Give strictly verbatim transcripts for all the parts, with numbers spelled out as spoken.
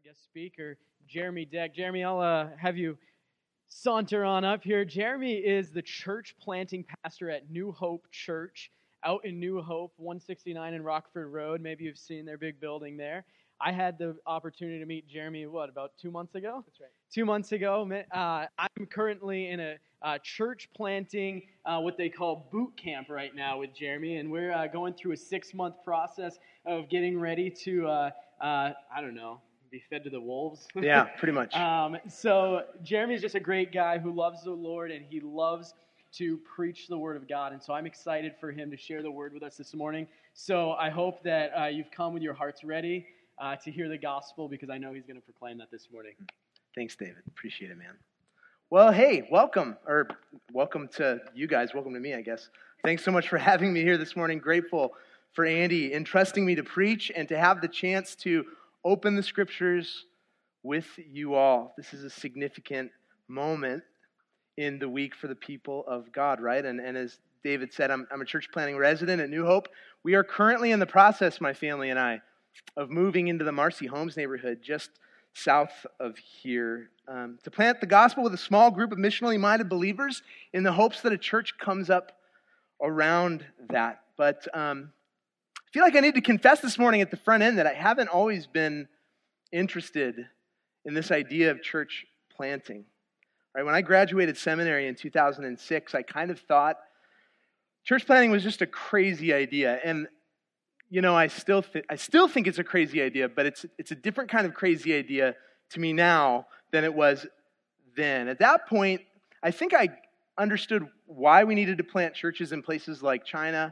guest speaker, Jeremy Deck. Jeremy, I'll uh, have you saunter on up here. Jeremy is the church planting pastor at New Hope Church out in New Hope, one sixty-nine in Rockford Road. Maybe you've seen their big building there. I had the opportunity to meet Jeremy, what, about two months ago? That's right. Two months ago. Uh, I'm currently in a uh, church planting, uh, what they call boot camp right now with Jeremy, and we're uh, going through a six-month process of getting ready to, uh, uh, I don't know, be fed to the wolves. Yeah, pretty much. um, so Jeremy's just a great guy who loves the Lord, and he loves to preach the Word of God, and so I'm excited for him to share the Word with us this morning. So I hope that uh, you've come with your hearts ready uh, to hear the gospel, because I know he's going to proclaim that this morning. Thanks, David. Appreciate it, man. Well, hey, welcome, or welcome to you guys. Welcome to me, I guess. Thanks so much for having me here this morning. Grateful for Andy entrusting me to preach and to have the chance to open the Scriptures with you all. This is a significant moment in the week for the people of God, right? And, and as David said, I'm, I'm a church planting resident at New Hope. We are currently in the process, my family and I, of moving into the Marcy Homes neighborhood just south of here um, to plant the gospel with a small group of missionally minded believers in the hopes that a church comes up around that. But um, I feel like I need to confess this morning at the front end that I haven't always been interested in this idea of church planting. Right? When I graduated seminary in two thousand six, I kind of thought church planting was just a crazy idea. And you know, I still th- I still think it's a crazy idea, but it's it's a different kind of crazy idea to me now than it was then. At that point, I think I understood why we needed to plant churches in places like China,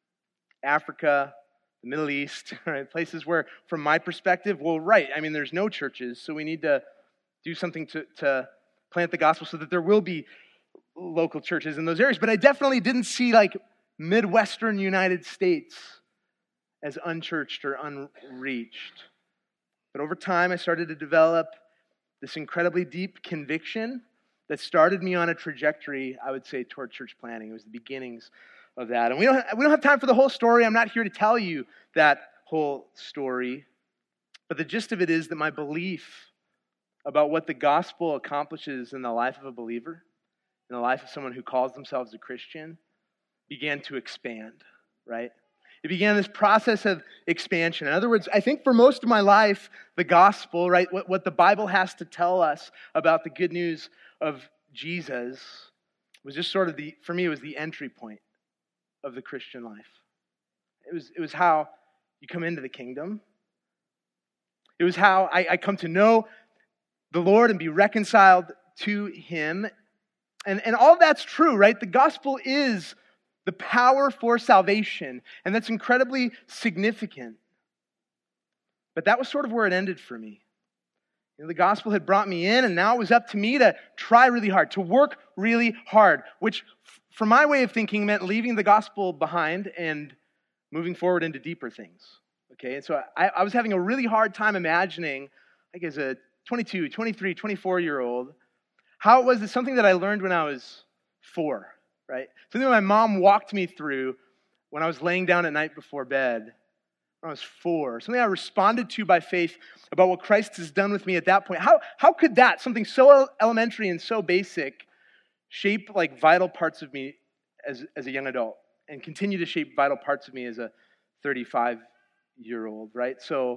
Africa, the Middle East, right? Places where, from my perspective, well, right, I mean, there's no churches, so we need to do something to, to plant the gospel so that there will be local churches in those areas. But I definitely didn't see, like, Midwestern United States as unchurched or unreached. But over time, I started to develop this incredibly deep conviction that started me on a trajectory, I would say, toward church planting. It was the beginnings of that. And we don't, we don't have time for the whole story. I'm not here to tell you that whole story. But the gist of it is that my belief about what the gospel accomplishes in the life of a believer, in the life of someone who calls themselves a Christian, began to expand, right? It began this process of expansion. In other words, I think for most of my life, the gospel, right, what, what the Bible has to tell us about the good news of Jesus was just sort of the, for me, it was the entry point of the Christian life. It was, it was how you come into the kingdom. It was how I, I come to know the Lord and be reconciled to Him. And, and all that's true, right? The gospel is the power for salvation, and that's incredibly significant. But that was sort of where it ended for me. You know, the gospel had brought me in, and now it was up to me to try really hard, to work really hard, which, from my way of thinking, meant leaving the gospel behind and moving forward into deeper things. Okay, and so I, I was having a really hard time imagining, like as a twenty-two, twenty-three, twenty-four-year-old, how it was that something that I learned when I was four, right? Something that my mom walked me through when I was laying down at night before bed when I was four. Something I responded to by faith about what Christ has done with me at that point. How, how could that, something so elementary and so basic, shape like vital parts of me as, as a young adult and continue to shape vital parts of me as a thirty-five-year-old, right? So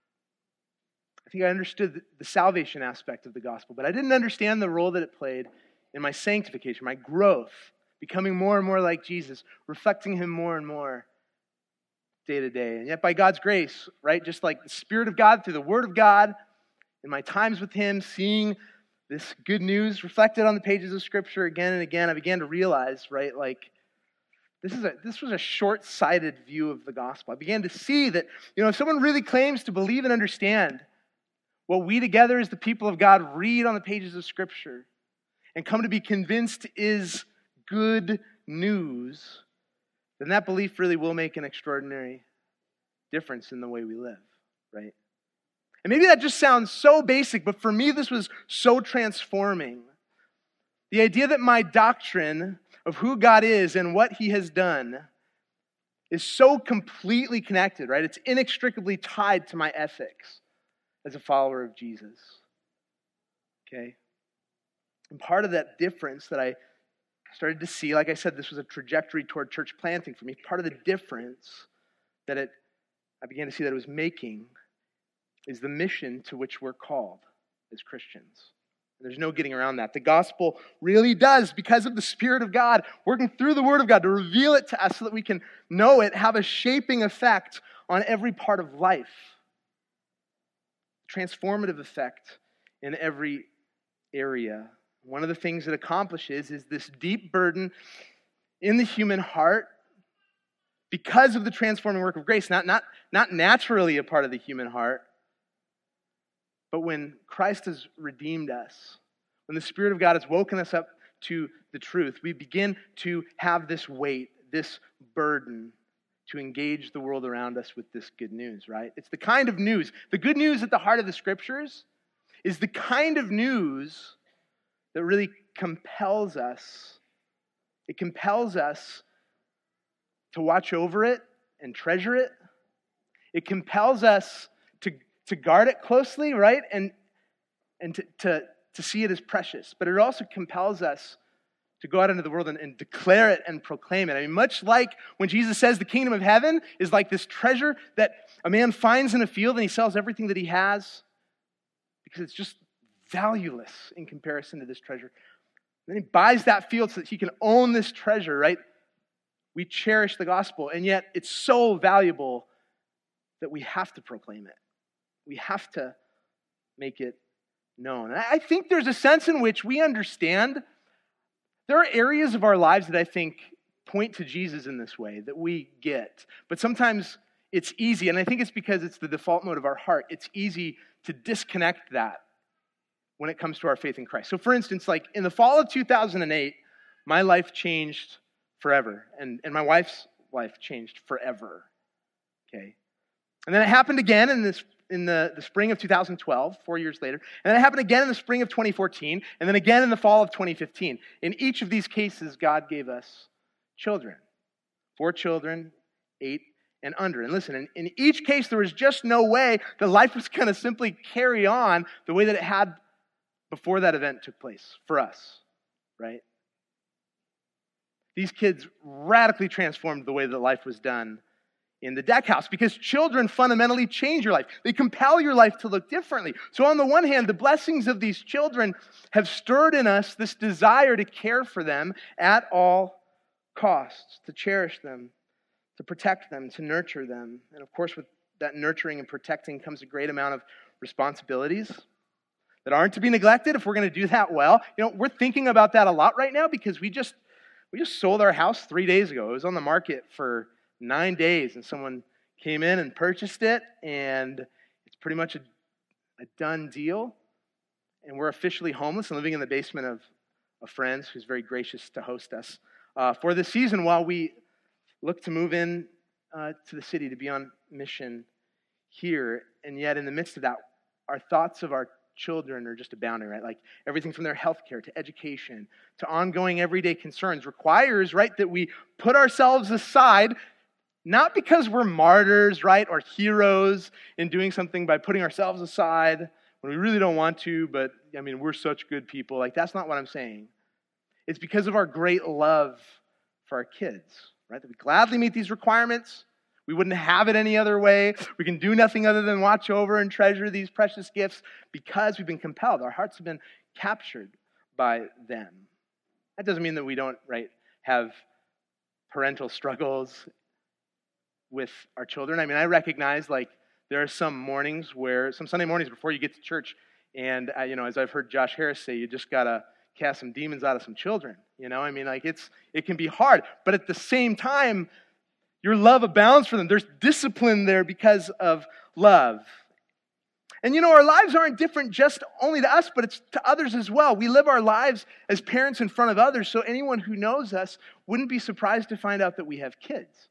I think I understood the salvation aspect of the gospel, but I didn't understand the role that it played in my sanctification, my growth, becoming more and more like Jesus, reflecting Him more and more day to day. And yet by God's grace, right, just like the Spirit of God through the Word of God, in my times with Him, seeing this good news reflected on the pages of Scripture again and again, I began to realize, right, like, this is a this was a short-sighted view of the gospel. I began to see that, you know, if someone really claims to believe and understand what we together as the people of God read on the pages of Scripture and come to be convinced is good news, then that belief really will make an extraordinary difference in the way we live, right? And maybe that just sounds so basic, but for me this was so transforming. The idea that my doctrine of who God is and what He has done is so completely connected, right? It's inextricably tied to my ethics as a follower of Jesus. Okay? And part of that difference that I started to see, like I said, this was a trajectory toward church planting for me. Part of the difference that it, I began to see that it was making is the mission to which we're called as Christians. There's no getting around that. The gospel really does, because of the Spirit of God working through the Word of God to reveal it to us so that we can know it, have a shaping effect on every part of life. Transformative effect in every area. One of the things it accomplishes is this deep burden in the human heart because of the transforming work of grace, not, not, not naturally a part of the human heart, but when Christ has redeemed us, when the Spirit of God has woken us up to the truth, we begin to have this weight, this burden to engage the world around us with this good news, right? It's the kind of news, the good news at the heart of the Scriptures is the kind of news that really compels us. It compels us to watch over it and treasure it. It compels us to, to guard it closely, right? And, and to, to, to see it as precious. But it also compels us to go out into the world and, and declare it and proclaim it. I mean, much like when Jesus says the kingdom of heaven is like this treasure that a man finds in a field and he sells everything that he has because it's just valueless in comparison to this treasure. And then he buys that field so that he can own this treasure, right? We cherish the gospel, and yet it's so valuable that we have to proclaim it. We have to make it known. And I think there's a sense in which we understand there are areas of our lives that I think point to Jesus in this way, that we get. But sometimes it's easy, and I think it's because it's the default mode of our heart. It's easy to disconnect that when it comes to our faith in Christ. So for instance, like in the fall of two thousand eight, my life changed forever. And, and my wife's life changed forever. Okay. And then it happened again in this in the, the spring of two thousand twelve, four years later. And then it happened again in the spring of twenty fourteen, and then again in the fall of twenty fifteen. In each of these cases, God gave us children. Four children, eight and under. And listen, in, in each case, there was just no way that life was going to simply carry on the way that it had before that event took place for us, right? These kids radically transformed the way that life was done in the deck house, because children fundamentally change your life. They compel your life to look differently. So on the one hand, the blessings of these children have stirred in us this desire to care for them at all costs, to cherish them, to protect them, to nurture them. And of course, with that nurturing and protecting comes a great amount of responsibilities that aren't to be neglected if we're going to do that well. You know, we're thinking about that a lot right now because we just we just sold our house three days ago. It was on the market for nine days, and someone came in and purchased it, and it's pretty much a, a done deal. And we're officially homeless and living in the basement of a friend who's very gracious to host us uh, for this season while we look to move in uh, to the city to be on mission here. And yet in the midst of that, our thoughts of our children are just abounding, right? Like everything from their health care to education to ongoing everyday concerns requires, right, that we put ourselves aside, not because we're martyrs, right, or heroes in doing something by putting ourselves aside when we really don't want to, but I mean, we're such good people. Like, that's not what I'm saying. It's because of our great love for our kids, right? That we gladly meet these requirements. We wouldn't have it any other way. We can do nothing other than watch over and treasure these precious gifts because we've been compelled. Our hearts have been captured by them. That doesn't mean that we don't, right, have parental struggles with our children. I mean, I recognize, like, there are some mornings where, some Sunday mornings before you get to church, and, uh, you know, as I've heard Josh Harris say, you just got to cast some demons out of some children. You know, I mean, like, it's it can be hard. But at the same time, your love abounds for them. There's discipline there because of love. And you know, our lives aren't different just only to us, but it's to others as well. We live our lives as parents in front of others, so anyone who knows us wouldn't be surprised to find out that we have kids.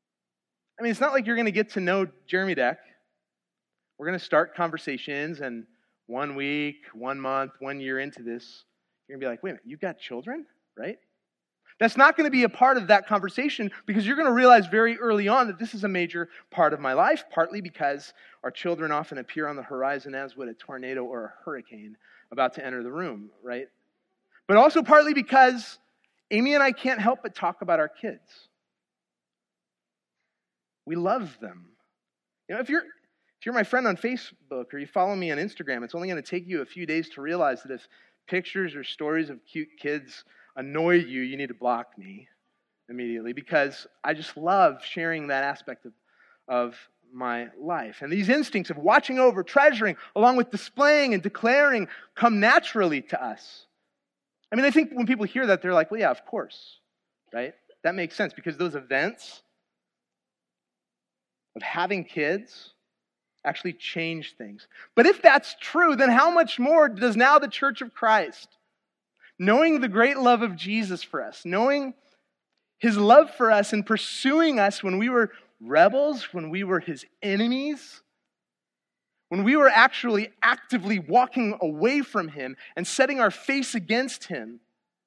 I mean, it's not like you're going to get to know Jeremy Deck. We're going to start conversations, and one week, one month, one year into this, you're going to be like, wait a minute, you've got children, right? That's not going to be a part of that conversation because you're going to realize very early on that this is a major part of my life, partly because our children often appear on the horizon as would a tornado or a hurricane about to enter the room, right? But also partly because Amy and I can't help but talk about our kids. We love them. You know, if you're if you're my friend on Facebook or you follow me on Instagram, it's only going to take you a few days to realize that if pictures or stories of cute kids annoy you, you need to block me immediately because I just love sharing that aspect of, of my life. And these instincts of watching over, treasuring, along with displaying and declaring come naturally to us. I mean, I think when people hear that, they're like, well, yeah, of course, right? That makes sense because those events of having kids actually change things. But if that's true, then how much more does now the Church of Christ, knowing the great love of Jesus for us, knowing his love for us and pursuing us when we were rebels, when we were his enemies, when we were actually actively walking away from him and setting our face against him,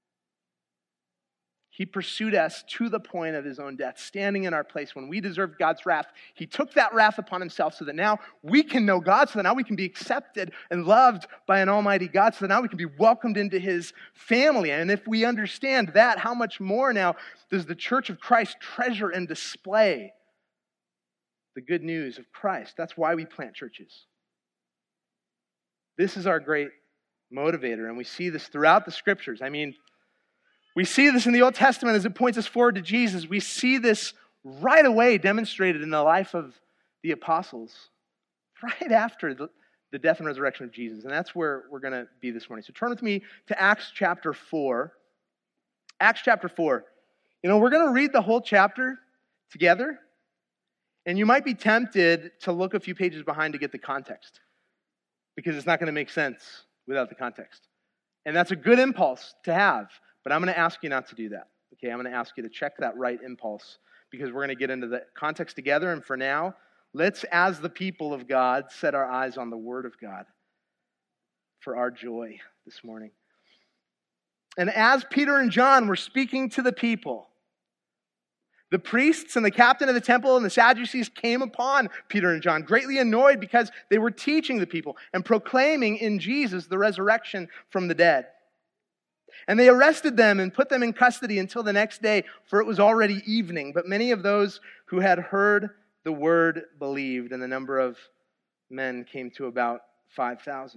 he pursued us to the point of his own death, standing in our place. When we deserved God's wrath, he took that wrath upon himself so that now we can know God, so that now we can be accepted and loved by an almighty God, so that now we can be welcomed into his family. And if we understand that, how much more now does the Church of Christ treasure and display the good news of Christ? That's why we plant churches. This is our great motivator, and we see this throughout the Scriptures. I mean, we see this in the Old Testament as it points us forward to Jesus. We see this right away demonstrated in the life of the apostles, right after the, the death and resurrection of Jesus. And that's where we're going to be this morning. So turn with me to Acts chapter four. Acts chapter four. You know, we're going to read the whole chapter together, and you might be tempted to look a few pages behind to get the context, because it's not going to make sense without the context. And that's a good impulse to have. But I'm going to ask you not to do that. Okay, I'm going to ask you to check that right impulse because we're going to get into the context together. And for now, let's, as the people of God, set our eyes on the Word of God for our joy this morning. And as Peter and John were speaking to the people, the priests and the captain of the temple and the Sadducees came upon Peter and John, greatly annoyed because they were teaching the people and proclaiming in Jesus the resurrection from the dead. And they arrested them and put them in custody until the next day, for it was already evening. But many of those who had heard the word believed, and the number of men came to about five thousand.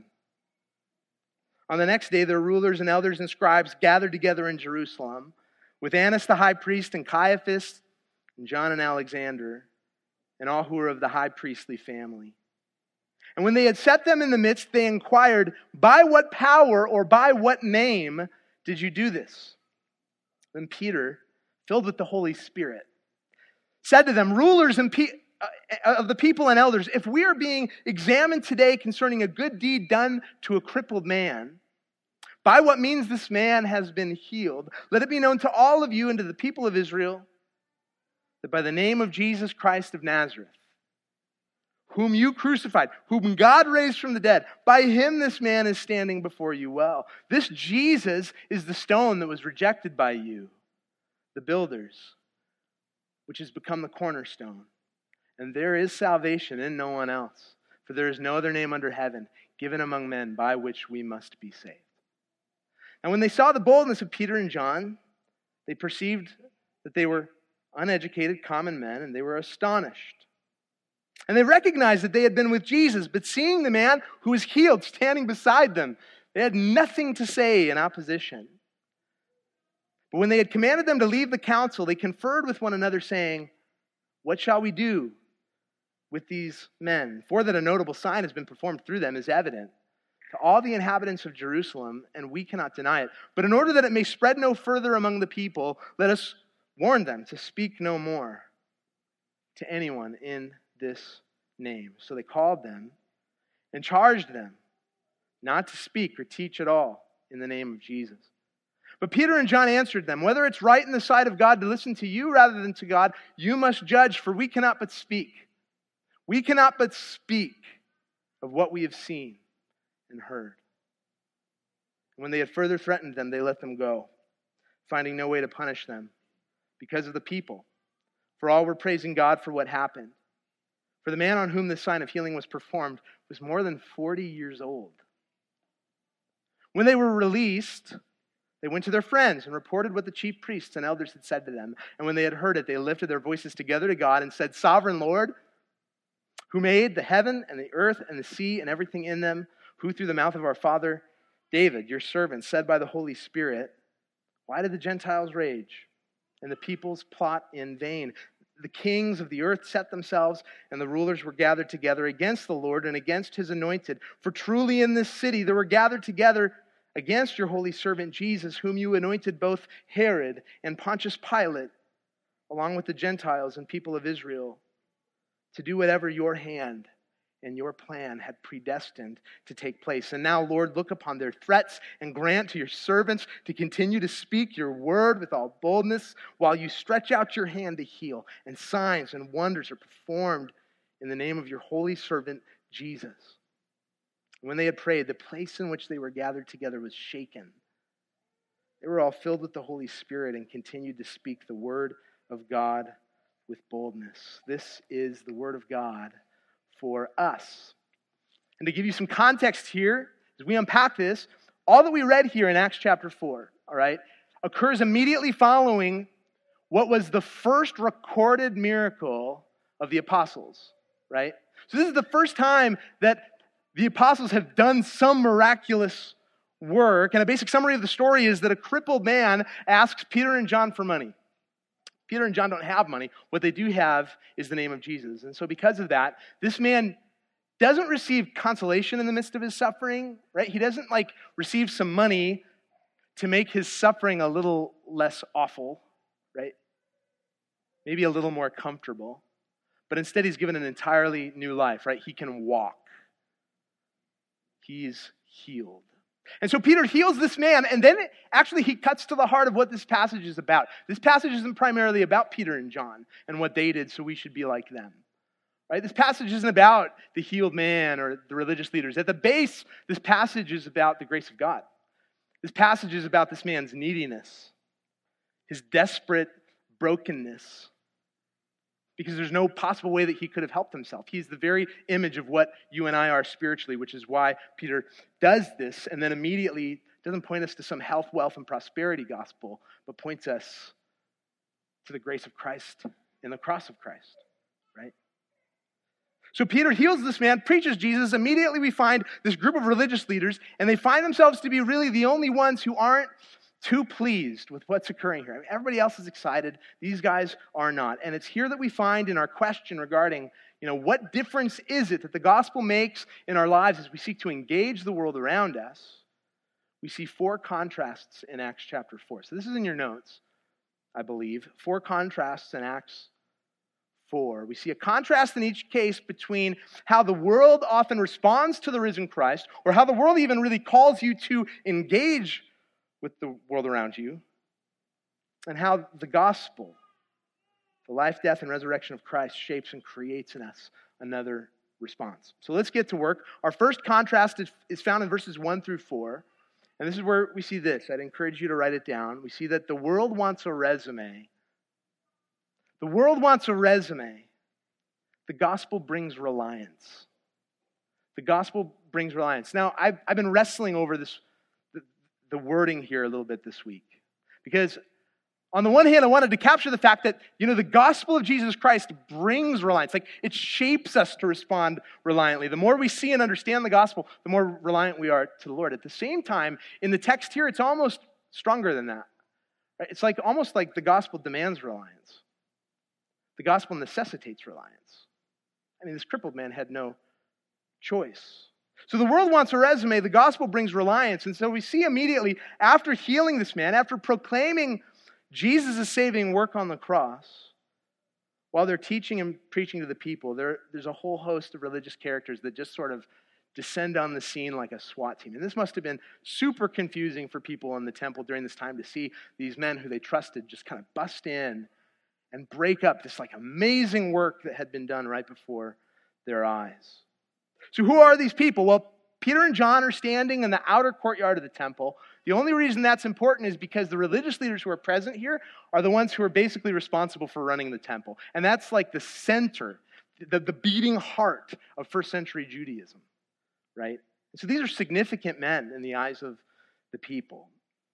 On the next day, their rulers and elders and scribes gathered together in Jerusalem with Annas the high priest and Caiaphas and John and Alexander and all who were of the high priestly family. And when they had set them in the midst, they inquired, by what power or by what name did you do this? Then Peter, filled with the Holy Spirit, said to them, rulers and pe- uh, of the people and elders, if we are being examined today concerning a good deed done to a crippled man, by what means this man has been healed, let it be known to all of you and to the people of Israel that by the name of Jesus Christ of Nazareth, whom you crucified, whom God raised from the dead, by him this man is standing before you well. This Jesus is the stone that was rejected by you, the builders, which has become the cornerstone. And there is salvation in no one else, for there is no other name under heaven given among men by which we must be saved. And when they saw the boldness of Peter and John, they perceived that they were uneducated common men, and they were astonished. And they recognized that they had been with Jesus, but seeing the man who was healed standing beside them, they had nothing to say in opposition. But when they had commanded them to leave the council, they conferred with one another, saying, what shall we do with these men? For that a notable sign has been performed through them is evident to all the inhabitants of Jerusalem, and we cannot deny it. But in order that it may spread no further among the people, let us warn them to speak no more to anyone in this name. So they called them and charged them not to speak or teach at all in the name of Jesus. But Peter and John answered them, whether it's right in the sight of God to listen to you rather than to God, you must judge, for we cannot but speak. We cannot but speak of what we have seen and heard. And when they had further threatened them, they let them go, finding no way to punish them because of the people. For all were praising God for what happened. For the man on whom the sign of healing was performed was more than forty years old. When they were released, they went to their friends and reported what the chief priests and elders had said to them. And when they had heard it, they lifted their voices together to God and said, Sovereign Lord, who made the heaven and the earth and the sea and everything in them, who through the mouth of our father David, your servant, said by the Holy Spirit, why did the Gentiles rage and the peoples plot in vain? The kings of the earth set themselves, and the rulers were gathered together against the Lord and against his anointed. For truly in this city there were gathered together against your holy servant Jesus, whom you anointed, both Herod and Pontius Pilate, along with the Gentiles and people of Israel, to do whatever your hand and your plan had predestined to take place. And now, Lord, look upon their threats and grant to your servants to continue to speak your word with all boldness while you stretch out your hand to heal, and signs and wonders are performed in the name of your holy servant Jesus. When they had prayed, the place in which they were gathered together was shaken. They were all filled with the Holy Spirit and continued to speak the word of God with boldness. This is the word of God for us. And to give you some context here, as we unpack this, all that we read here in Acts chapter four, all right, occurs immediately following what was the first recorded miracle of the apostles, right? So this is the first time that the apostles have done some miraculous work, and a basic summary of the story is that a crippled man asks Peter and John for money. Peter and John don't have money. What they do have is the name of Jesus. And so because of that, this man doesn't receive consolation in the midst of his suffering, right? He doesn't like receive some money to make his suffering a little less awful, right? Maybe a little more comfortable. But instead he's given an entirely new life, right? He can walk. He's healed. And so Peter heals this man, and then it, actually he cuts to the heart of what this passage is about. This passage isn't primarily about Peter and John and what they did, so we should be like them. Right? This passage isn't about the healed man or the religious leaders. At the base, this passage is about the grace of God. This passage is about this man's neediness, his desperate brokenness, because there's no possible way that he could have helped himself. He's the very image of what you and I are spiritually, which is why Peter does this, and then immediately doesn't point us to some health, wealth, and prosperity gospel, but points us to the grace of Christ and the cross of Christ, right? So Peter heals this man, preaches Jesus. Immediately we find this group of religious leaders, and they find themselves to be really the only ones who aren't too pleased with what's occurring here. I mean, everybody else is excited. These guys are not. And it's here that we find in our question regarding, you know, what difference is it that the gospel makes in our lives as we seek to engage the world around us? We see four contrasts in Acts chapter four. So this is in your notes, I believe. Four contrasts in Acts four. We see a contrast in each case between how the world often responds to the risen Christ, or how the world even really calls you to engage with the world around you, and how the gospel, the life, death, and resurrection of Christ shapes and creates in us another response. So let's get to work. Our first contrast is, is found in verses one through four, and this is where we see this. I'd encourage you to write it down. We see that the world wants a resume. The world wants a resume. The gospel brings reliance. The gospel brings reliance. Now, I've, I've been wrestling over this the wording here a little bit this week. Because on the one hand, I wanted to capture the fact that, you know, the gospel of Jesus Christ brings reliance. Like, it shapes us to respond reliantly. The more we see and understand the gospel, the more reliant we are to the Lord. At the same time, in the text here, it's almost stronger than that. Right? It's like almost like the gospel demands reliance. The gospel necessitates reliance. I mean, this crippled man had no choice. So the world wants a resume, the gospel brings reliance. And so we see immediately, after healing this man, after proclaiming Jesus' saving work on the cross, while they're teaching and preaching to the people, there, there's a whole host of religious characters that just sort of descend on the scene like a SWAT team. And this must have been super confusing for people in the temple during this time to see these men who they trusted just kind of bust in and break up this like amazing work that had been done right before their eyes. So who are these people? Well, Peter and John are standing in the outer courtyard of the temple. The only reason that's important is because the religious leaders who are present here are the ones who are basically responsible for running the temple. And that's like the center, the, the beating heart of first century Judaism, right? So these are significant men in the eyes of the people.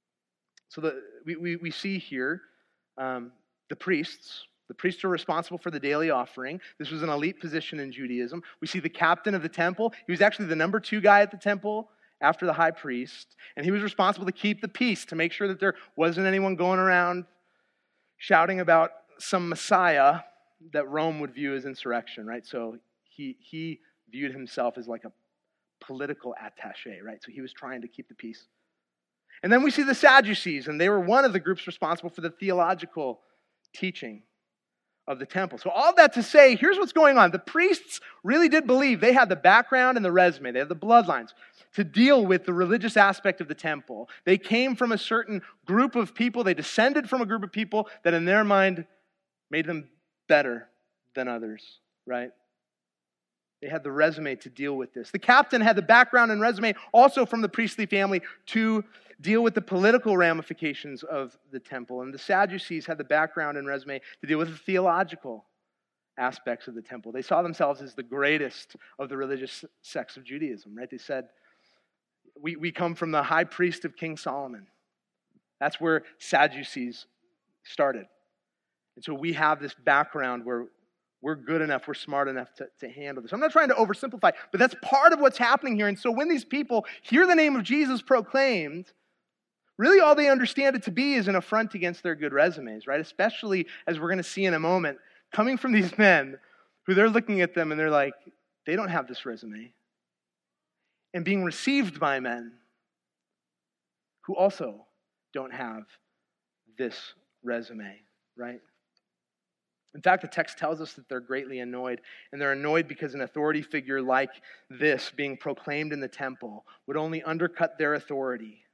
So the, we, we, we see here um, the priests. The priests are responsible for the daily offering. This was an elite position in Judaism. We see the captain of the temple. He was actually the number two guy at the temple after the high priest. And he was responsible to keep the peace, to make sure that there wasn't anyone going around shouting about some Messiah that Rome would view as insurrection, right? So he, he viewed himself as like a political attaché, right? So he was trying to keep the peace. And then we see the Sadducees, and they were one of the groups responsible for the theological teaching of the temple. So all that to say, here's what's going on. The priests really did believe they had the background and the resume, they had the bloodlines to deal with the religious aspect of the temple. They came from a certain group of people, they descended from a group of people that in their mind made them better than others, right? They had the resume to deal with this. The captain had the background and resume also from the priestly family to deal with the political ramifications of the temple. And the Sadducees had the background and resume to deal with the theological aspects of the temple. They saw themselves as the greatest of the religious sects of Judaism, right? They said, we, we come from the high priest of King Solomon. That's where Sadducees started. And so we have this background where we're good enough, we're smart enough to, to handle this. I'm not trying to oversimplify, but that's part of what's happening here. And so when these people hear the name of Jesus proclaimed, really all they understand it to be is an affront against their good resumes, right? Especially, as we're going to see in a moment, coming from these men who they're looking at them and they're like, they don't have this resume. And being received by men who also don't have this resume, right? In fact, the text tells us that they're greatly annoyed, and they're annoyed because an authority figure like this being proclaimed in the temple would only undercut their authority.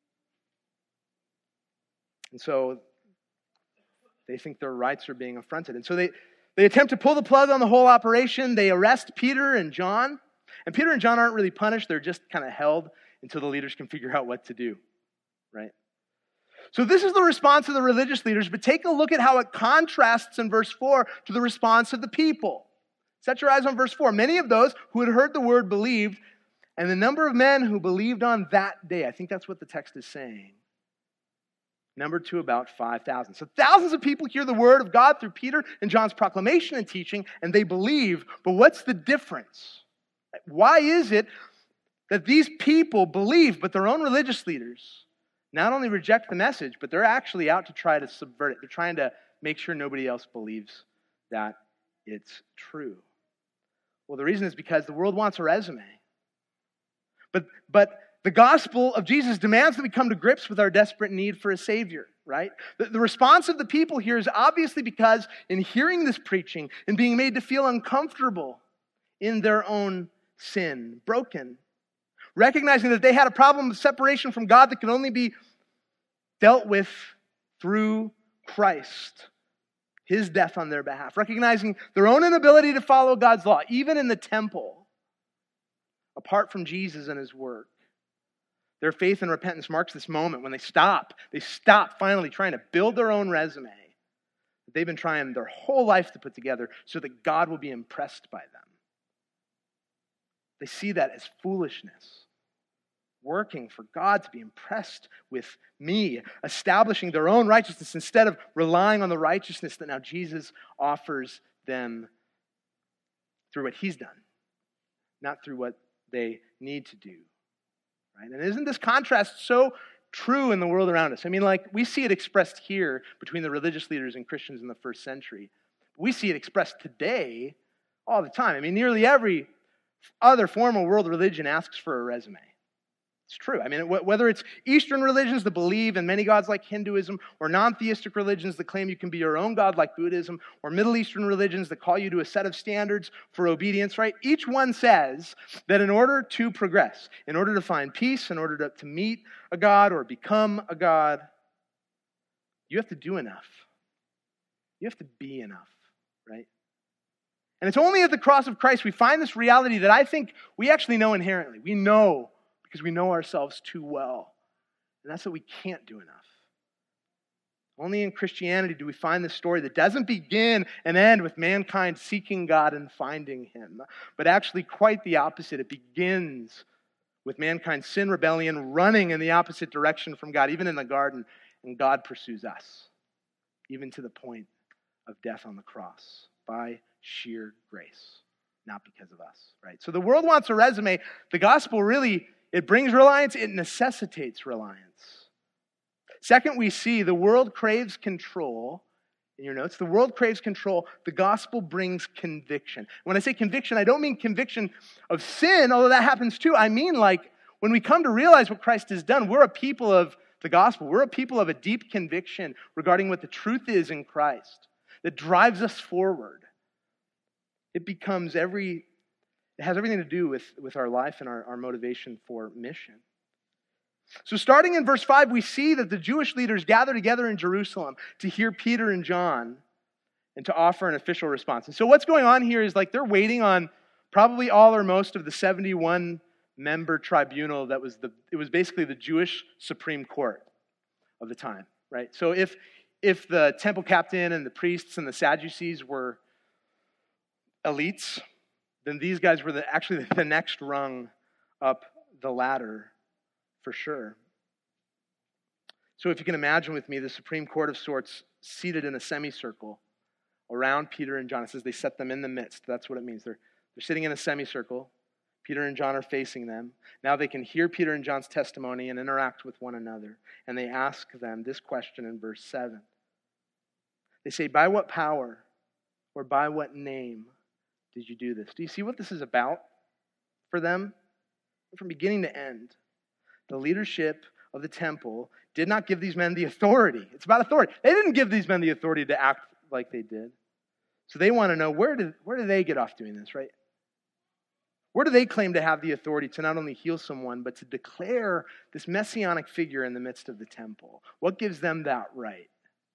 And so they think their rights are being affronted. And so they, they attempt to pull the plug on the whole operation. They arrest Peter and John. And Peter and John aren't really punished. They're just kind of held until the leaders can figure out what to do, right? So this is the response of the religious leaders, but take a look at how it contrasts in verse four to the response of the people. Set your eyes on verse four. Many of those who had heard the word believed, and the number of men who believed on that day, I think that's what the text is saying, numbered to about five thousand. So thousands of people hear the word of God through Peter and John's proclamation and teaching, and they believe. But what's the difference? Why is it that these people believe, but their own religious leaders not only reject the message, but they're actually out to try to subvert it? They're trying to make sure nobody else believes that it's true. Well, the reason is because the world wants a resume. But, but the gospel of Jesus demands that we come to grips with our desperate need for a Savior, right? The, the response of the people here is obviously because in hearing this preaching and being made to feel uncomfortable in their own sin, broken, recognizing that they had a problem of separation from God that could only be dealt with through Christ, His death on their behalf, recognizing their own inability to follow God's law, even in the temple, apart from Jesus and His work. Their faith and repentance marks this moment when they stop. They stop finally trying to build their own resume that they've been trying their whole life to put together so that God will be impressed by them. They see that as foolishness, working for God to be impressed with me, establishing their own righteousness instead of relying on the righteousness that now Jesus offers them through what He's done, not through what they need to do. Right? And isn't this contrast so true in the world around us? I mean, like, we see it expressed here between the religious leaders and Christians in the first century. We see it expressed today all the time. I mean, nearly every other form of world religion asks for a resume. It's true. I mean, whether it's Eastern religions that believe in many gods like Hinduism, or non-theistic religions that claim you can be your own God like Buddhism, or Middle Eastern religions that call you to a set of standards for obedience, right? Each one says that in order to progress, in order to find peace, in order to, to meet a God or become a God, you have to do enough. You have to be enough, right? And it's only at the cross of Christ we find this reality that I think we actually know inherently. We know because we know ourselves too well. And that's that we can't do enough. Only in Christianity do we find this story that doesn't begin and end with mankind seeking God and finding Him, but actually quite the opposite. It begins with mankind's sin, rebellion, running in the opposite direction from God, even in the garden, and God pursues us, even to the point of death on the cross, by sheer grace, not because of us, right? So the world wants a resume. The gospel really, it brings reliance, it necessitates reliance. Second, we see the world craves control. In your notes, the world craves control. The gospel brings conviction. When I say conviction, I don't mean conviction of sin, although that happens too. I mean like when we come to realize what Christ has done, we're a people of the gospel. We're a people of a deep conviction regarding what the truth is in Christ that drives us forward. It becomes every, it has everything to do with, with our life and our, our motivation for mission. So starting in verse five, we see that the Jewish leaders gather together in Jerusalem to hear Peter and John and to offer an official response. And so what's going on here is like they're waiting on probably all or most of the seventy-one member tribunal that was the, it was basically the Jewish Supreme Court of the time, right? So if, if the temple captain and the priests and the Sadducees were elites, then these guys were the, actually the next rung up the ladder for sure. So if you can imagine with me, the Supreme Court of sorts seated in a semicircle around Peter and John. It says they set them in the midst. That's what it means. They're, they're sitting in a semicircle. Peter and John are facing them. Now they can hear Peter and John's testimony and interact with one another. And they ask them this question in verse seven. They say, by what power or by what name did you do this? Do you see what this is about for them? From beginning to end, the leadership of the temple did not give these men the authority. It's about authority. They didn't give these men the authority to act like they did. So they want to know, where did, where do they get off doing this, right? Where do they claim to have the authority to not only heal someone, but to declare this messianic figure in the midst of the temple? What gives them that right?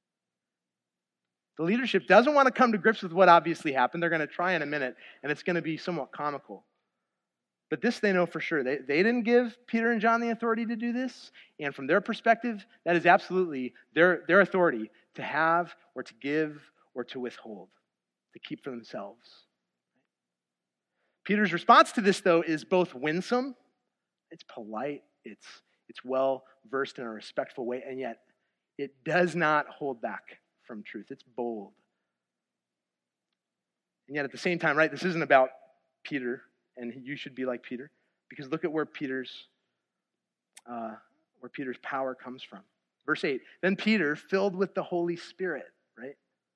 The leadership doesn't want to come to grips with what obviously happened. They're going to try in a minute, and it's going to be somewhat comical. But this they know for sure. They, they didn't give Peter and John the authority to do this. And from their perspective, that is absolutely their, their authority to have or to give or to withhold, to keep for themselves. Peter's response to this, though, is both winsome, it's polite, it's, it's well-versed in a respectful way, and yet it does not hold back from truth. It's bold. And yet at the same time, right, this isn't about Peter, and you should be like Peter, because look at where Peter's uh, where Peter's power comes from. Verse eight, then Peter, filled with the Holy Spirit, right,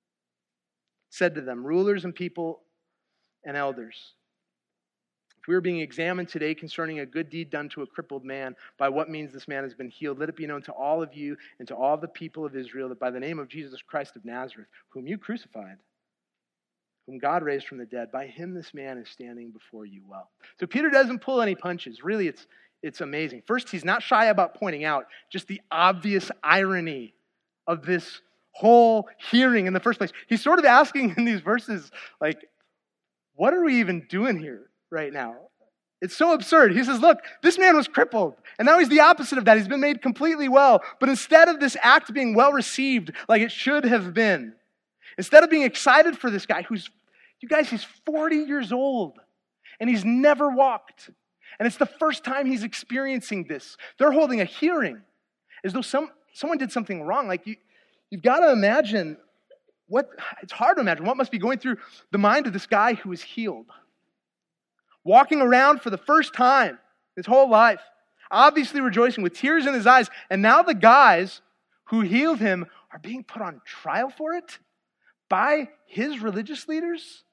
said to them, rulers and people and elders, if we are being examined today concerning a good deed done to a crippled man, by what means this man has been healed, let it be known to all of you and to all the people of Israel that by the name of Jesus Christ of Nazareth, whom you crucified, whom God raised from the dead, by him this man is standing before you well. So Peter doesn't pull any punches. Really, it's, it's amazing. First, he's not shy about pointing out just the obvious irony of this whole hearing in the first place. He's sort of asking in these verses, like, what are we even doing here right now? It's so absurd. He says, look, this man was crippled, and now he's the opposite of that. He's been made completely well. But instead of this act being well received like it should have been, instead of being excited for this guy who's, you guys, he's forty years old, and he's never walked. And it's the first time he's experiencing this. They're holding a hearing as though some someone did something wrong. Like, you, you've got to imagine what, it's hard to imagine what must be going through the mind of this guy who is healed. Walking around for the first time his whole life, obviously rejoicing with tears in his eyes. And now the guys who healed him are being put on trial for it by his religious leaders.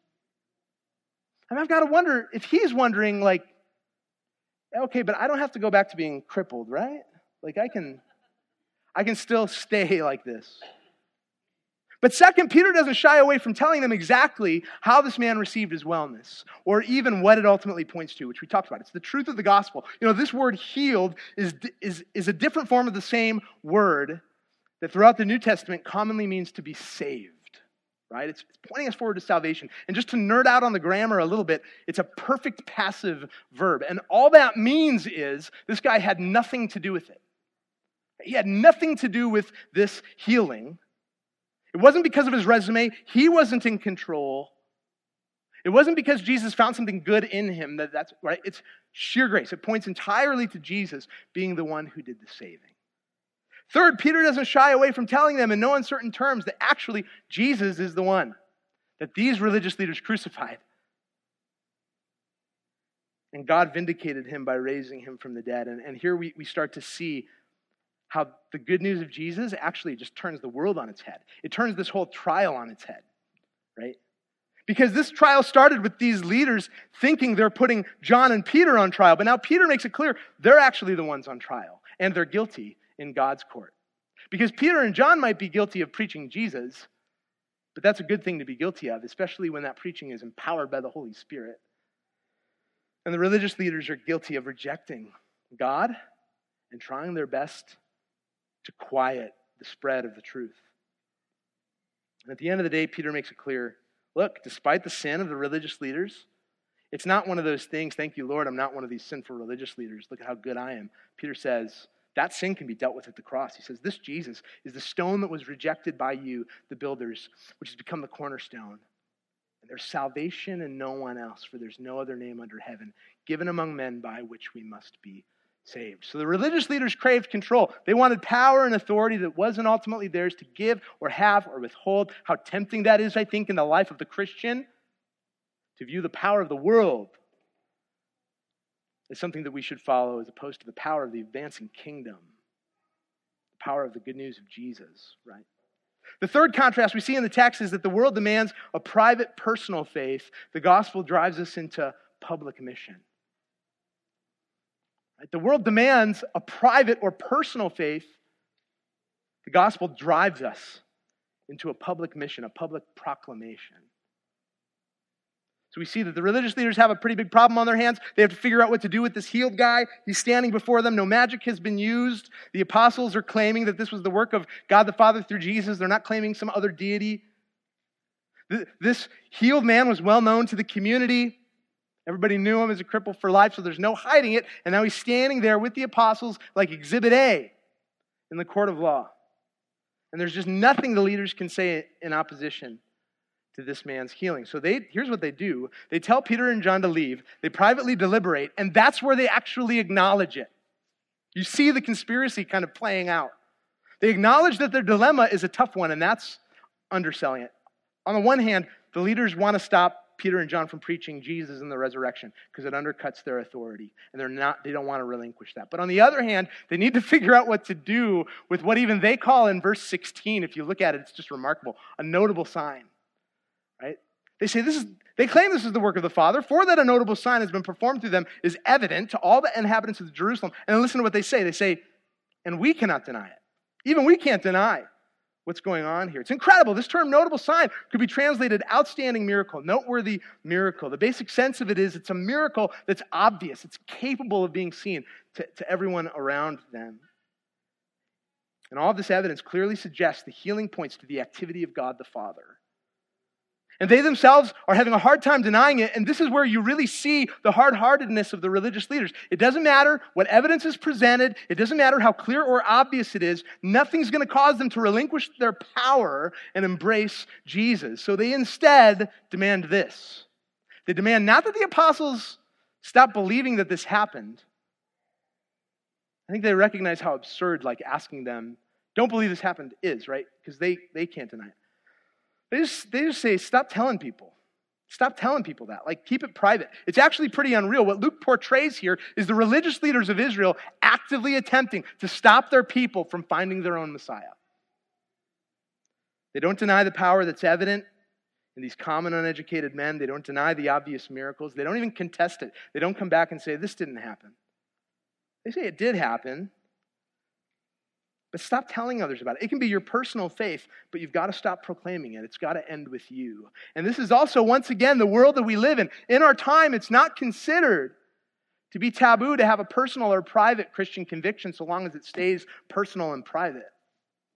And I've got to wonder if he's wondering, like, okay, but I don't have to go back to being crippled, right? Like, I can, I can still stay like this. But second, Peter doesn't shy away from telling them exactly how this man received his wellness, or even what it ultimately points to, which we talked about. It's the truth of the gospel. You know, this word healed is, is, is a different form of the same word that throughout the New Testament commonly means to be saved. right? It's, it's pointing us forward to salvation. And just to nerd out on the grammar a little bit, it's a perfect passive verb. And all that means is this guy had nothing to do with it. He had nothing to do with this healing. It wasn't because of his resume. He wasn't in control. It wasn't because Jesus found something good in him. That that's right. It's sheer grace. It points entirely to Jesus being the one who did the saving. Third, Peter doesn't shy away from telling them in no uncertain terms that actually Jesus is the one that these religious leaders crucified. And God vindicated him by raising him from the dead. And, and here we, we start to see how the good news of Jesus actually just turns the world on its head. It turns this whole trial on its head, right? Because this trial started with these leaders thinking they're putting John and Peter on trial. But now Peter makes it clear they're actually the ones on trial. And they're guilty in God's court. Because Peter and John might be guilty of preaching Jesus, but that's a good thing to be guilty of, especially when that preaching is empowered by the Holy Spirit. And the religious leaders are guilty of rejecting God and trying their best to quiet the spread of the truth. And at the end of the day, Peter makes it clear, look, despite the sin of the religious leaders, it's not one of those things, thank you, Lord, I'm not one of these sinful religious leaders. Look at how good I am. Peter says, that sin can be dealt with at the cross. He says, this Jesus is the stone that was rejected by you, the builders, which has become the cornerstone. And there's salvation in no one else, for there's no other name under heaven given among men by which we must be saved. So the religious leaders craved control. They wanted power and authority that wasn't ultimately theirs to give or have or withhold. How tempting that is, I think, in the life of the Christian, to view the power of the world is something that we should follow as opposed to the power of the advancing kingdom, the power of the good news of Jesus, right? The third contrast we see in the text is that the world demands a private, personal faith. The gospel drives us into public mission. Right? The world demands a private or personal faith. The gospel drives us into a public mission, a public proclamation. So we see that the religious leaders have a pretty big problem on their hands. They have to figure out what to do with this healed guy. He's standing before them. No magic has been used. The apostles are claiming that this was the work of God the Father through Jesus. They're not claiming some other deity. This healed man was well known to the community. Everybody knew him as a cripple for life, so there's no hiding it. And now he's standing there with the apostles like Exhibit A in the court of law. And there's just nothing the leaders can say in opposition to this man's healing. So they here's what they do. They tell Peter and John to leave. They privately deliberate, and that's where they actually acknowledge it. You see the conspiracy kind of playing out. They acknowledge that their dilemma is a tough one, and that's underselling it. On the one hand, the leaders want to stop Peter and John from preaching Jesus and the resurrection because it undercuts their authority, and they're not they don't want to relinquish that. But on the other hand, they need to figure out what to do with what even they call in verse sixteen, if you look at it, it's just remarkable, a notable sign. Right? They say this is, they claim this is the work of the Father, for that a notable sign has been performed through them is evident to all the inhabitants of Jerusalem. And then listen to what they say. They say, and we cannot deny it. Even we can't deny what's going on here. It's incredible. This term notable sign could be translated outstanding miracle, noteworthy miracle. The basic sense of it is it's a miracle that's obvious. It's capable of being seen to, to everyone around them. And all of this evidence clearly suggests the healing points to the activity of God the Father. And they themselves are having a hard time denying it, and this is where you really see the hard-heartedness of the religious leaders. It doesn't matter what evidence is presented. It doesn't matter how clear or obvious it is. Nothing's going to cause them to relinquish their power and embrace Jesus. So they instead demand this. They demand not that the apostles stop believing that this happened. I think they recognize how absurd, like, asking them, don't believe this happened is, right? Because they, they can't deny it. They just, they just say, stop telling people. Stop telling people that. Like, keep it private. It's actually pretty unreal. What Luke portrays here is the religious leaders of Israel actively attempting to stop their people from finding their own Messiah. They don't deny the power that's evident in these common uneducated men. They don't deny the obvious miracles. They don't even contest it. They don't come back and say, this didn't happen. They say it did happen. But stop telling others about it. It can be your personal faith, but you've got to stop proclaiming it. It's got to end with you. And this is also, once again, the world that we live in. In our time, it's not considered to be taboo to have a personal or private Christian conviction so long as it stays personal and private.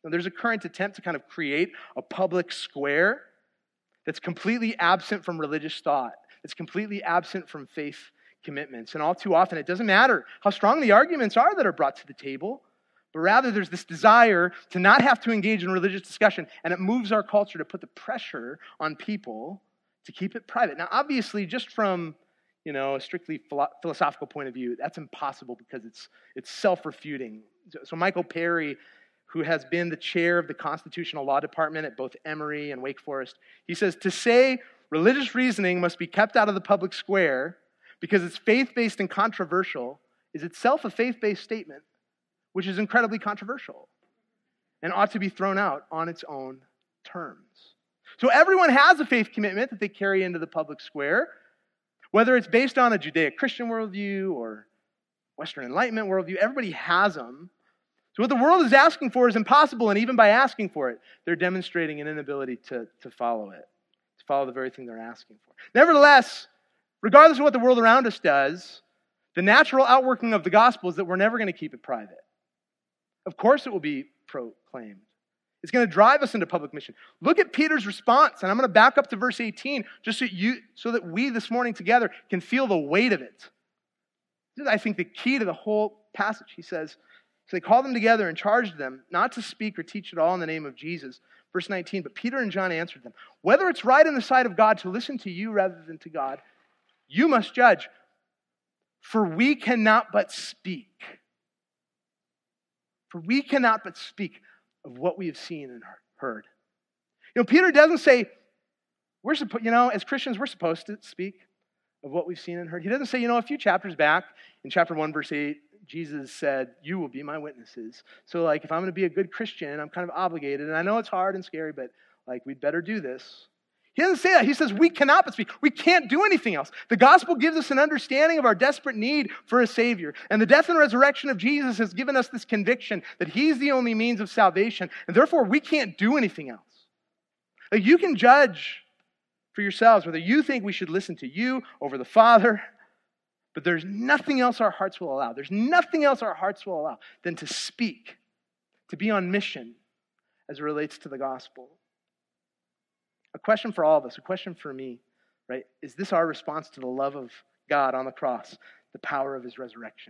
Now, there's a current attempt to kind of create a public square that's completely absent from religious thought. It's completely absent from faith commitments. And all too often, it doesn't matter how strong the arguments are that are brought to the table, but rather there's this desire to not have to engage in religious discussion, and it moves our culture to put the pressure on people to keep it private. Now, obviously, just from you know a strictly philo- philosophical point of view, that's impossible because it's it's self-refuting. So, so Michael Perry, who has been the chair of the Constitutional Law Department at both Emory and Wake Forest, he says, to say religious reasoning must be kept out of the public square because it's faith-based and controversial is itself a faith-based statement, which is incredibly controversial and ought to be thrown out on its own terms. So everyone has a faith commitment that they carry into the public square, whether it's based on a Judeo-Christian worldview or Western Enlightenment worldview. Everybody has them. So what the world is asking for is impossible, and even by asking for it, they're demonstrating an inability to, to follow it, to follow the very thing they're asking for. Nevertheless, regardless of what the world around us does, the natural outworking of the gospel is that we're never going to keep it private. Of course it will be proclaimed. It's going to drive us into public mission. Look at Peter's response, and I'm going to back up to verse eighteen just so, you, so that we this morning together can feel the weight of it. This is, I think, the key to the whole passage. He says, so they called them together and charged them not to speak or teach at all in the name of Jesus. Verse nineteen, but Peter and John answered them, whether it's right in the sight of God to listen to you rather than to God, you must judge, for we cannot but speak. For we cannot but speak of what we have seen and heard. You know, Peter doesn't say, we're supposed, you know, as Christians, we're supposed to speak of what we've seen and heard. He doesn't say, you know, a few chapters back, in chapter one, verse eight, Jesus said, you will be my witnesses. So, like, if I'm going to be a good Christian, I'm kind of obligated. And I know it's hard and scary, but, like, we'd better do this. He doesn't say that. He says, we cannot but speak. We can't do anything else. The gospel gives us an understanding of our desperate need for a Savior. And the death and resurrection of Jesus has given us this conviction that He's the only means of salvation. And therefore, we can't do anything else. Like, you can judge for yourselves whether you think we should listen to you over the Father, but there's nothing else our hearts will allow. There's nothing else our hearts will allow than to speak, to be on mission as it relates to the gospel. A question for all of us, a question for me, right? Is this our response to the love of God on the cross, the power of His resurrection?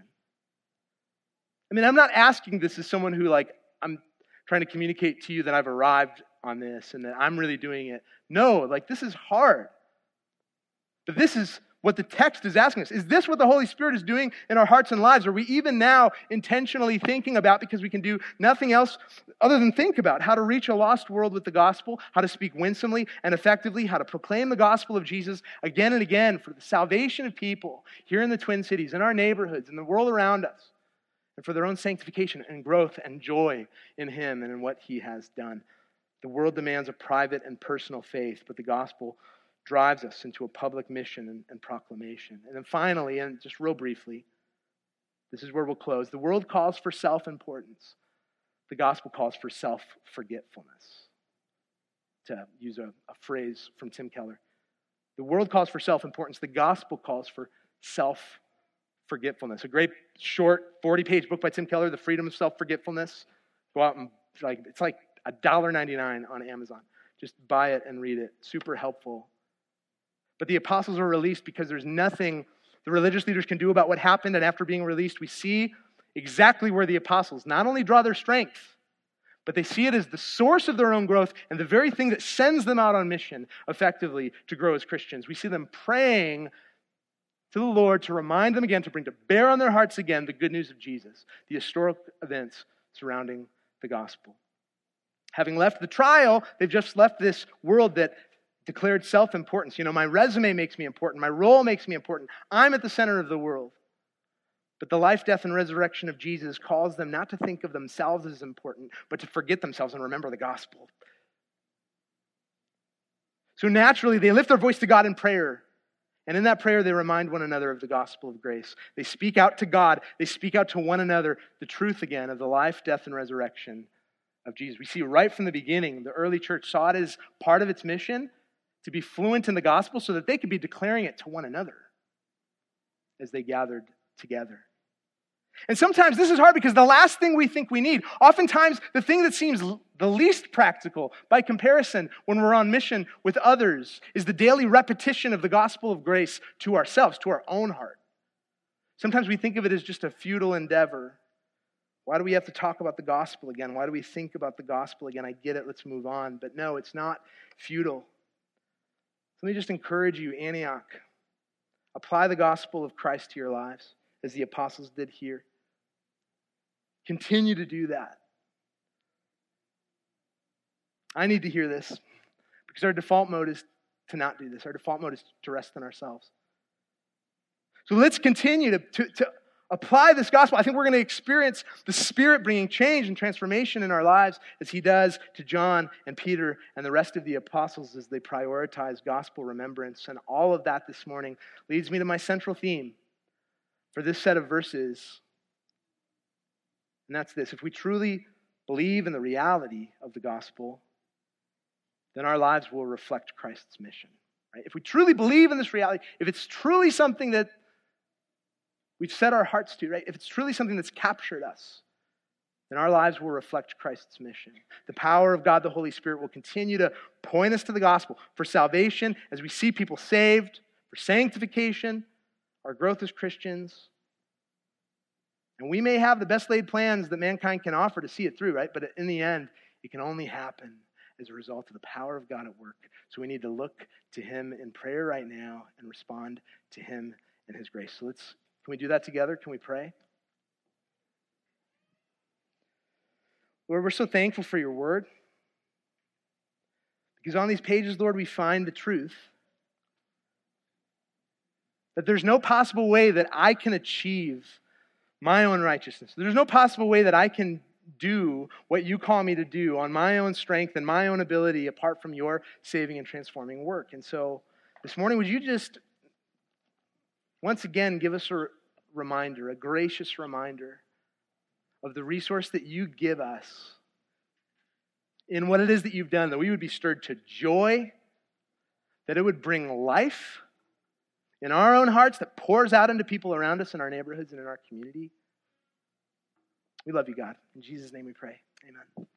I mean, I'm not asking this as someone who, like, I'm trying to communicate to you that I've arrived on this and that I'm really doing it. No, like, this is hard. But this is what the text is asking us. Is this what the Holy Spirit is doing in our hearts and lives? Are we even now intentionally thinking about, because we can do nothing else other than think about how to reach a lost world with the gospel, how to speak winsomely and effectively, how to proclaim the gospel of Jesus again and again for the salvation of people here in the Twin Cities, in our neighborhoods, in the world around us, and for their own sanctification and growth and joy in Him and in what He has done. The world demands a private and personal faith, but the gospel drives us into a public mission and, and proclamation. And then finally, and just real briefly, this is where we'll close. The world calls for self-importance. The gospel calls for self-forgetfulness. To use a, a phrase from Tim Keller. The world calls for self-importance. The gospel calls for self-forgetfulness. A great short forty-page book by Tim Keller, The Freedom of Self-Forgetfulness. Go out and, like, it's like one dollar ninety-nine on Amazon. Just buy it and read it. Super helpful. But the apostles are released because there's nothing the religious leaders can do about what happened. And after being released, we see exactly where the apostles not only draw their strength, but they see it as the source of their own growth and the very thing that sends them out on mission effectively to grow as Christians. We see them praying to the Lord to remind them again, to bring to bear on their hearts again the good news of Jesus, the historic events surrounding the gospel. Having left the trial, they've just left this world that declared self-importance. You know, my resume makes me important. My role makes me important. I'm at the center of the world. But the life, death, and resurrection of Jesus calls them not to think of themselves as important, but to forget themselves and remember the gospel. So naturally, they lift their voice to God in prayer. And in that prayer, they remind one another of the gospel of grace. They speak out to God. They speak out to one another the truth again of the life, death, and resurrection of Jesus. We see right from the beginning, the early church saw it as part of its mission to be fluent in the gospel so that they could be declaring it to one another as they gathered together. And sometimes this is hard because the last thing we think we need, oftentimes the thing that seems the least practical by comparison when we're on mission with others is the daily repetition of the gospel of grace to ourselves, to our own heart. Sometimes we think of it as just a futile endeavor. Why do we have to talk about the gospel again? Why do we think about the gospel again? I get it, let's move on. But no, it's not futile. Let me just encourage you, Antioch, apply the gospel of Christ to your lives as the apostles did here. Continue to do that. I need to hear this because our default mode is to not do this. Our default mode is to rest in ourselves. So let's continue to, to, to apply this gospel. I think we're going to experience the Spirit bringing change and transformation in our lives as He does to John and Peter and the rest of the apostles as they prioritize gospel remembrance. And all of that this morning leads me to my central theme for this set of verses. And that's this: if we truly believe in the reality of the gospel, then our lives will reflect Christ's mission. Right? If we truly believe in this reality, if it's truly something that we've set our hearts to, right? If it's truly something that's captured us, then our lives will reflect Christ's mission. The power of God, the Holy Spirit, will continue to point us to the gospel for salvation as we see people saved, for sanctification, our growth as Christians. And we may have the best laid plans that mankind can offer to see it through, right? But in the end, it can only happen as a result of the power of God at work. So we need to look to Him in prayer right now and respond to Him and His grace. So let's, can we do that together? Can we pray? Lord, we're so thankful for your word. Because on these pages, Lord, we find the truth that there's no possible way that I can achieve my own righteousness. There's no possible way that I can do what you call me to do on my own strength and my own ability apart from your saving and transforming work. And so this morning, would you just once again give us a reminder, a gracious reminder of the resource that you give us in what it is that you've done, that we would be stirred to joy, that it would bring life in our own hearts that pours out into people around us in our neighborhoods and in our community. We love you, God. In Jesus' name we pray. Amen.